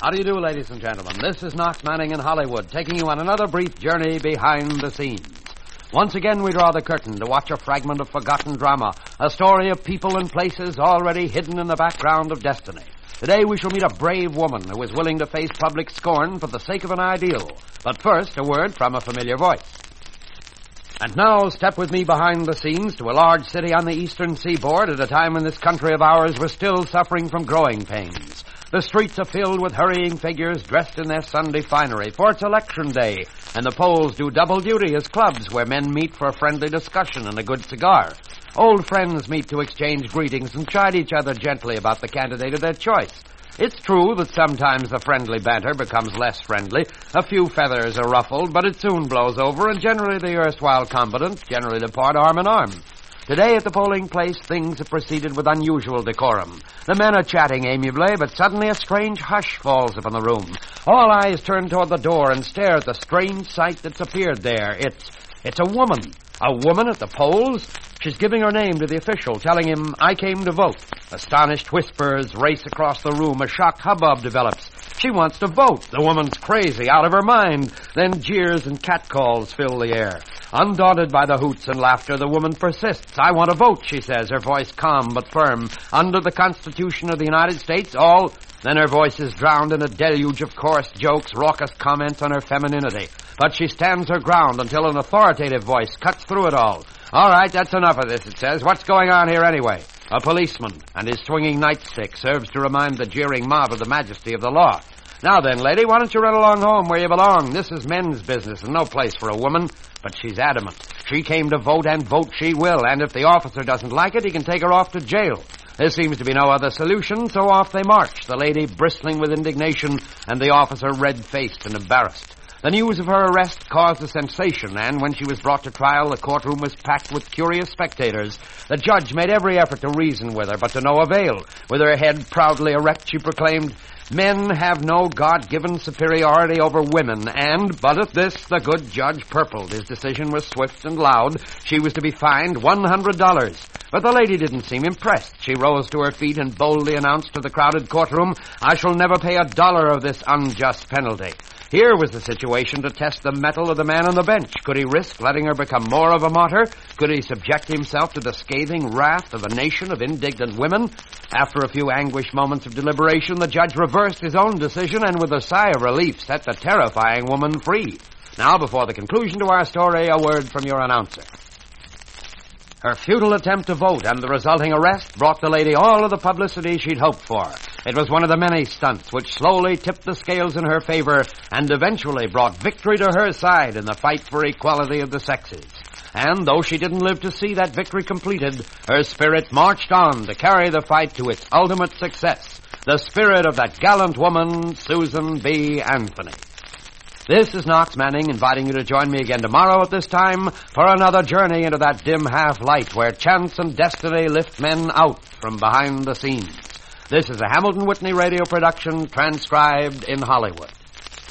How do you do, ladies and gentlemen? This is Knox Manning in Hollywood, taking you on another brief journey behind the scenes. Once again, we draw the curtain to watch a fragment of forgotten drama, a story of people and places already hidden in the background of destiny. Today, we shall meet a brave woman who is willing to face public scorn for the sake of an ideal. But first, a word from a familiar voice. And now, step with me behind the scenes to a large city on the eastern seaboard at a time when this country of ours was still suffering from growing pains. The streets are filled with hurrying figures dressed in their Sunday finery, for it's election day, and the polls do double duty as clubs where men meet for a friendly discussion and a good cigar. Old friends meet to exchange greetings and chide each other gently about the candidate of their choice. It's true that sometimes the friendly banter becomes less friendly. A few feathers are ruffled, but it soon blows over, and generally the erstwhile combatants generally depart arm in arm. Today at the polling place, things have proceeded with unusual decorum. The men are chatting amiably, but suddenly a strange hush falls upon the room. All eyes turn toward the door and stare at the strange sight that's appeared there. It's a woman. A woman at the polls? She's giving her name to the official, telling him, "I came to vote." Astonished whispers race across the room. A shocked hubbub develops. She wants to vote. The woman's crazy, out of her mind. Then jeers and catcalls fill the air. Undaunted by the hoots and laughter, the woman persists. "I want to vote," she says, her voice calm but firm. "Under the Constitution of the United States, all..." Then her voice is drowned in a deluge of coarse jokes, raucous comments on her femininity. But she stands her ground until an authoritative voice cuts through it all. "All right, that's enough of this," it says. "What's going on here anyway?" A policeman and his swinging nightstick serves to remind the jeering mob of the majesty of the law. "Now then, lady, why don't you run along home where you belong? This is men's business and no place for a woman." But she's adamant. She came to vote, and vote she will, and if the officer doesn't like it, he can take her off to jail. There seems to be no other solution, so off they march, the lady bristling with indignation and the officer red-faced and embarrassed. The news of her arrest caused a sensation, and when she was brought to trial, the courtroom was packed with curious spectators. The judge made every effort to reason with her, but to no avail. With her head proudly erect, she proclaimed, "Men have no God-given superiority over women," but at this, the good judge purpled. His decision was swift and loud. She was to be fined $100. But the lady didn't seem impressed. She rose to her feet and boldly announced to the crowded courtroom, "I shall never pay $1 of this unjust penalty." Here was the situation to test the mettle of the man on the bench. Could he risk letting her become more of a martyr? Could he subject himself to the scathing wrath of a nation of indignant women? After a few anguished moments of deliberation, the judge reversed his own decision and with a sigh of relief set the terrifying woman free. Now, before the conclusion to our story, a word from your announcer. Her futile attempt to vote and the resulting arrest brought the lady all of the publicity she'd hoped for. It was one of the many stunts which slowly tipped the scales in her favor and eventually brought victory to her side in the fight for equality of the sexes. And though she didn't live to see that victory completed, her spirit marched on to carry the fight to its ultimate success. The spirit of that gallant woman, Susan B. Anthony. This is Knox Manning inviting you to join me again tomorrow at this time for another journey into that dim half-light where chance and destiny lift men out from behind the scenes. This is a Hamilton Whitney radio production transcribed in Hollywood.